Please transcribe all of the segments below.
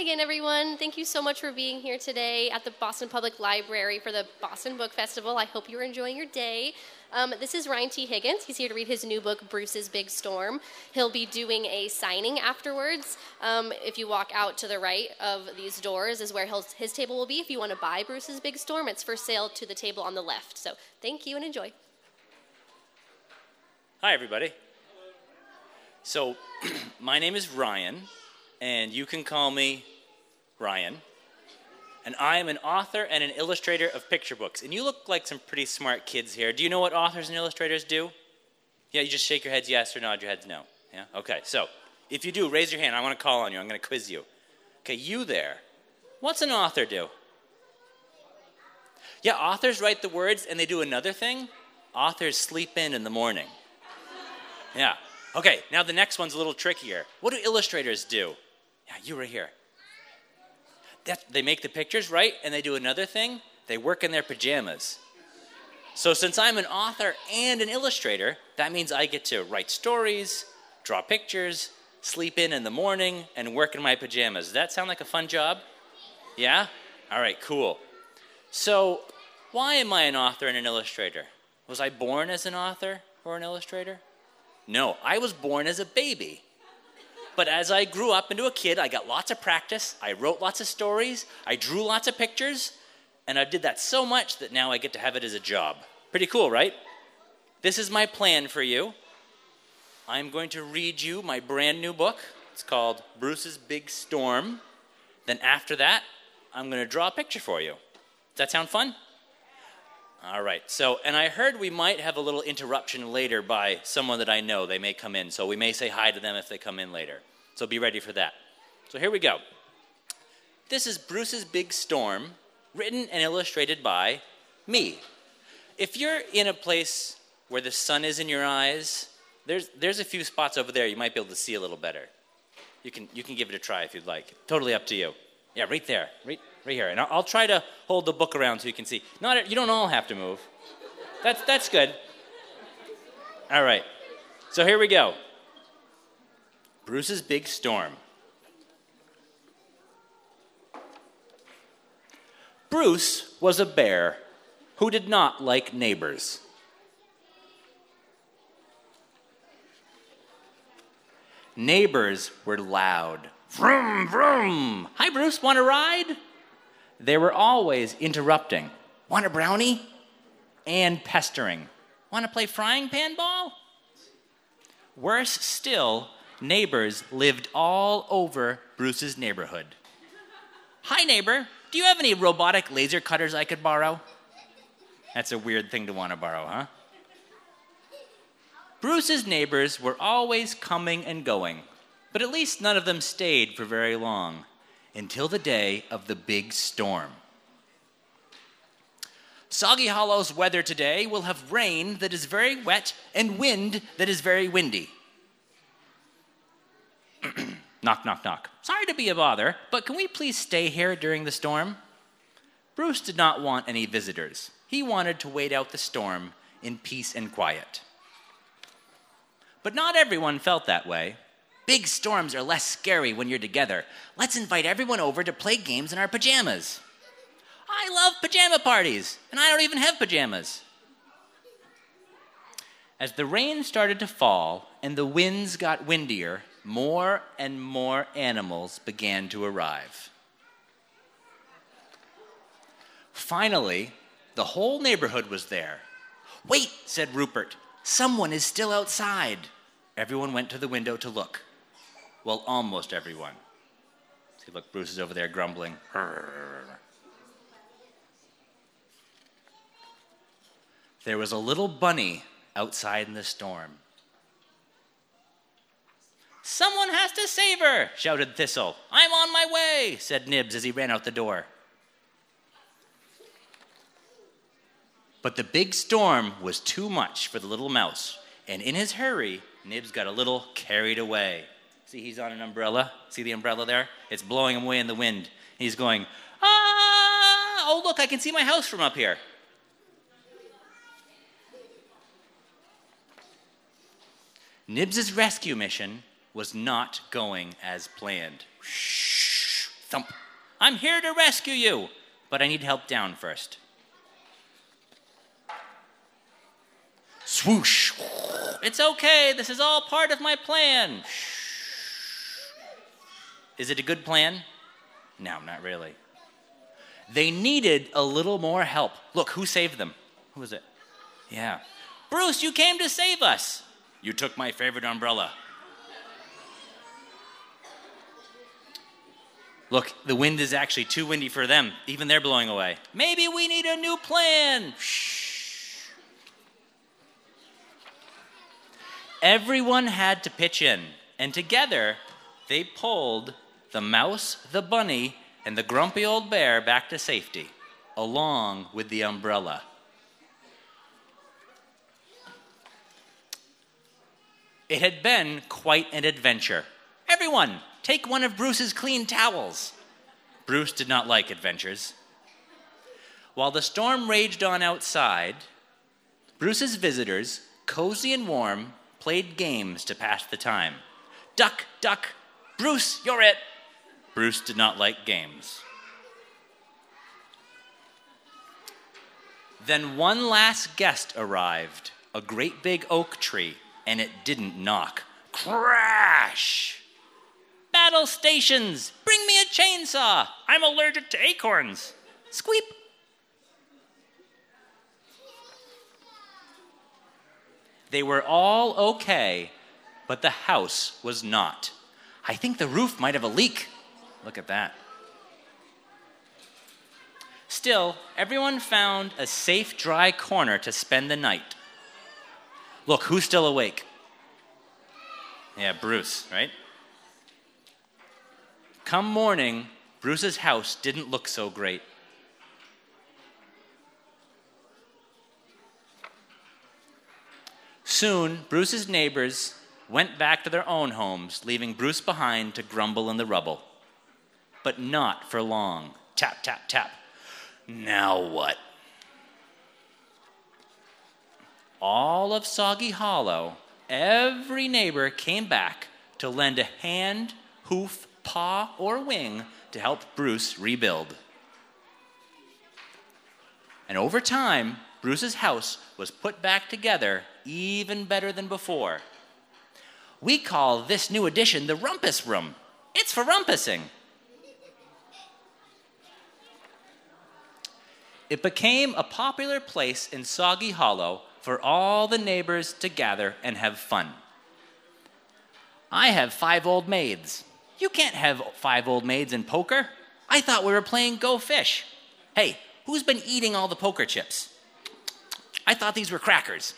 again, everyone. Thank you so much for being here today at the Boston Public Library for the Boston Book Festival. I hope you're enjoying your day. This is Ryan T. Higgins. He's here to read his new book, Bruce's Big Storm. He'll be doing a signing afterwards. If you walk out to the right of these doors is where his table will be. If you want to buy Bruce's Big Storm, it's for sale to the table on the left. So thank you and enjoy. Hi, everybody. So, my name is Ryan, and you can call me Ryan. And I am an author and an illustrator of picture books. And you look like some pretty smart kids here. Do you know what authors and illustrators do? Yeah, you just shake your heads yes or nod your heads no. Yeah? Okay, so if you do, raise your hand. I want to call on you. I'm going to quiz you. Okay, you there. What's an author do? Yeah, authors write the words and they do another thing. Authors sleep in the morning. Yeah. Okay, now the next one's a little trickier. What do illustrators do? Yeah, you right here. They make the pictures, right? And they do another thing. They work in their pajamas. So since I'm an author and an illustrator, that means I get to write stories, draw pictures, sleep in the morning, and work in my pajamas. Does that sound like a fun job? Yeah? All right, cool. So why am I an author and an illustrator? Was I born as an author or an illustrator? No, I was born as a baby. But as I grew up into a kid, I got lots of practice, I wrote lots of stories, I drew lots of pictures, and I did that so much that now I get to have it as a job. Pretty cool, right? This is my plan for you. I'm going to read you my brand new book. It's called Bruce's Big Storm. Then after that, I'm going to draw a picture for you. Does that sound fun? All right, and I heard we might have a little interruption later by someone that I know. They may come in, so we may say hi to them if they come in later. So be ready for that. So here we go. This is Bruce's Big Storm, written and illustrated by me. If you're in a place where the sun is in your eyes, there's a few spots over there you might be able to see a little better. You can give it a try if you'd like. Totally up to you. Yeah, right there, right here. And I'll try to hold the book around so you can see. You don't all have to move. That's good. All right. So here we go. Bruce's Big Storm. Bruce was a bear who did not like neighbors. Neighbors were loud. Vroom, vroom. Hi, Bruce, want a ride? They were always interrupting. Want a brownie? And pestering. Want to play frying pan ball? Worse still, neighbors lived all over Bruce's neighborhood. Hi, neighbor. Do you have any robotic laser cutters I could borrow? That's a weird thing to want to borrow, huh? Bruce's neighbors were always coming and going. But at least none of them stayed for very long, until the day of the big storm. Soggy Hollow's weather today will have rain that is very wet and wind that is very windy. Knock, knock, knock. Sorry to be a bother, but can we please stay here during the storm? Bruce did not want any visitors. He wanted to wait out the storm in peace and quiet. But not everyone felt that way. Big storms are less scary when you're together. Let's invite everyone over to play games in our pajamas. I love pajama parties, and I don't even have pajamas. As the rain started to fall and the winds got windier, more and more animals began to arrive. Finally, the whole neighborhood was there. Wait, said Rupert. Someone is still outside. Everyone went to the window to look. Well, almost everyone. See, look, Bruce is over there grumbling. There was a little bunny outside in the storm. Someone has to save her, shouted Thistle. I'm on my way, said Nibs as he ran out the door. But the big storm was too much for the little mouse, and in his hurry, Nibs got a little carried away. See, he's on an umbrella. See the umbrella there? It's blowing him away in the wind. He's going, ah! Oh, look, I can see my house from up here. Nibs' rescue mission was not going as planned. Shh! thump. I'm here to rescue you, but I need help down first. Swoosh. It's okay. This is all part of my plan. Is it a good plan? No, not really. They needed a little more help. Look, who saved them? Who was it? Yeah. Bruce, you came to save us. You took my favorite umbrella. Look, the wind is actually too windy for them. Even they're blowing away. Maybe we need a new plan. Shh. Everyone had to pitch in, and together they pulled the mouse, the bunny, and the grumpy old bear back to safety, along with the umbrella. It had been quite an adventure. Everyone, take one of Bruce's clean towels. Bruce did not like adventures. While the storm raged on outside, Bruce's visitors, cozy and warm, played games to pass the time. Duck, duck, Bruce, you're it. Bruce did not like games. Then one last guest arrived, a great big oak tree, and it didn't knock. Crash! Battle stations! Bring me a chainsaw! I'm allergic to acorns! Squeep! They were all okay, but the house was not. I think the roof might have a leak. Look at that. Still, everyone found a safe, dry corner to spend the night. Look, who's still awake? Yeah, Bruce, right? Come morning, Bruce's house didn't look so great. Soon, Bruce's neighbors went back to their own homes, leaving Bruce behind to grumble in the rubble. But not for long. Tap, tap, tap. Now what? All of Soggy Hollow, every neighbor came back to lend a hand, hoof, paw, or wing to help Bruce rebuild. And over time, Bruce's house was put back together even better than before. We call this new addition the Rumpus Room. It's for rumpusing. It became a popular place in Soggy Hollow for all the neighbors to gather and have fun. I have 5 old maids. You can't have 5 old maids in poker. I thought we were playing Go Fish. Hey, who's been eating all the poker chips? I thought these were crackers.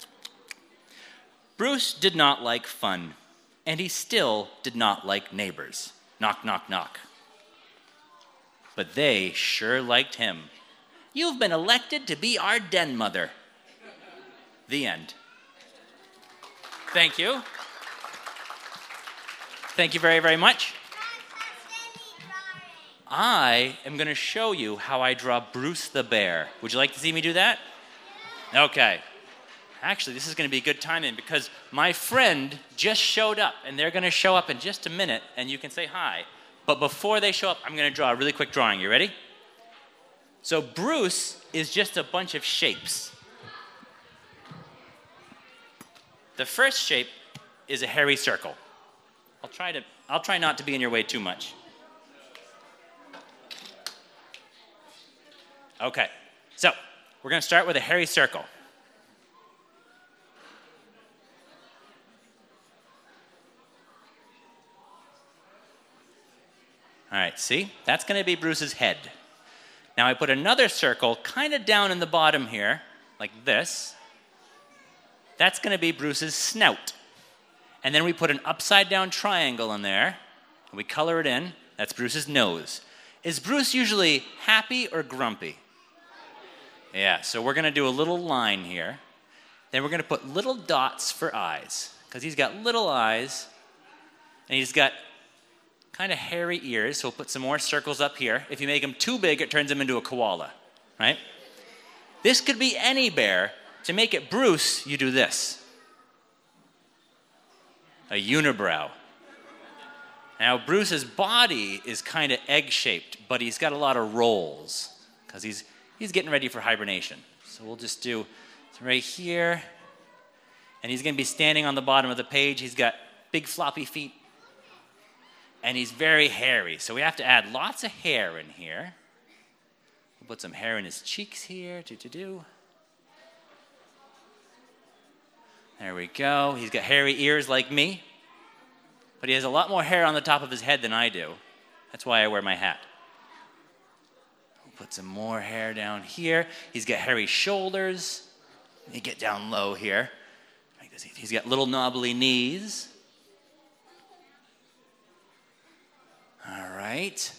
Bruce did not like fun, and he still did not like neighbors. Knock, knock, knock. But they sure liked him. You've been elected to be our den mother. The end. Thank you. Thank you very, very much. I am going to show you how I draw Bruce the bear. Would you like to see me do that? Okay. Actually, this is going to be good timing because my friend just showed up, and they're going to show up in just a minute, and you can say hi. But before they show up, I'm going to draw a really quick drawing. You ready? So Bruce is just a bunch of shapes. The first shape is a hairy circle. I'll try not to be in your way too much. Okay, so we're going to start with a hairy circle. All right, see? That's going to be Bruce's head. Now I put another circle kind of down in the bottom here, like this. That's going to be Bruce's snout. And then we put an upside-down triangle in there, and we color it in. That's Bruce's nose. Is Bruce usually happy or grumpy? Yeah, so we're going to do a little line here. Then we're going to put little dots for eyes, because he's got little eyes, and he's got kind of hairy ears, so we'll put some more circles up here. If you make him too big, it turns him into a koala, right? This could be any bear. To make it Bruce, you do this. A unibrow. Now, Bruce's body is kind of egg-shaped, but he's got a lot of rolls because he's getting ready for hibernation. So we'll just do right here. And he's going to be standing on the bottom of the page. He's got big floppy feet. And he's very hairy. So we have to add lots of hair in here. We'll put some hair in his cheeks here. There we go. He's got hairy ears like me. But he has a lot more hair on the top of his head than I do. That's why I wear my hat. We'll put some more hair down here. He's got hairy shoulders. Let me get down low here. He's got little knobbly knees. All right.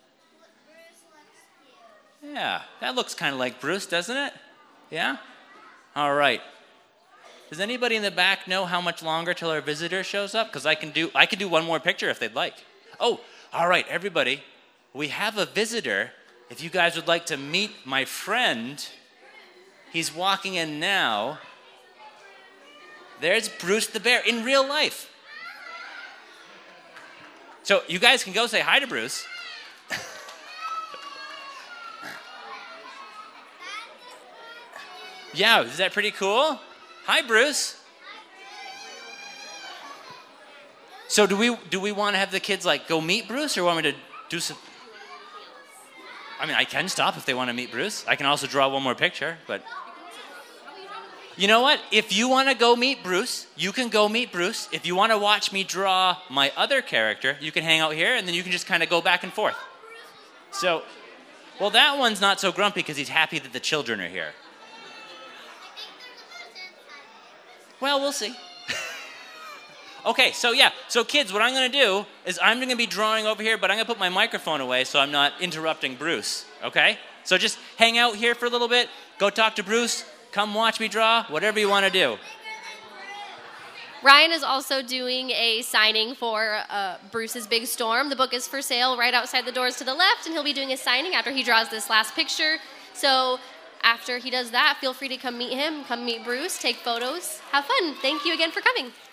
Yeah, that looks kind of like Bruce, doesn't it? Yeah? All right. Does anybody in the back know how much longer till our visitor shows up? Because I can do one more picture if they'd like. Oh, all right, everybody. We have a visitor. If you guys would like to meet my friend, he's walking in now. There's Bruce the bear in real life. So you guys can go say hi to Bruce. Yeah, is that pretty cool? Hi, Bruce. So do we want to have the kids like go meet Bruce, or want me to do some? I mean, I can stop if they want to meet Bruce. I can also draw one more picture, but you know what? If you want to go meet Bruce, you can go meet Bruce. If you want to watch me draw my other character, you can hang out here, and then you can just kind of go back and forth. So, well, that one's not so grumpy because he's happy that the children are here. Well, we'll see. Okay, so kids, what I'm going to do is I'm going to be drawing over here, but I'm going to put my microphone away so I'm not interrupting Bruce, okay? So just hang out here for a little bit, go talk to Bruce, come watch me draw, whatever you want to do. Ryan is also doing a signing for Bruce's Big Storm. The book is for sale right outside the doors to the left, and he'll be doing a signing after he draws this last picture. So after he does that, feel free to come meet him, come meet Bruce, take photos, have fun. Thank you again for coming.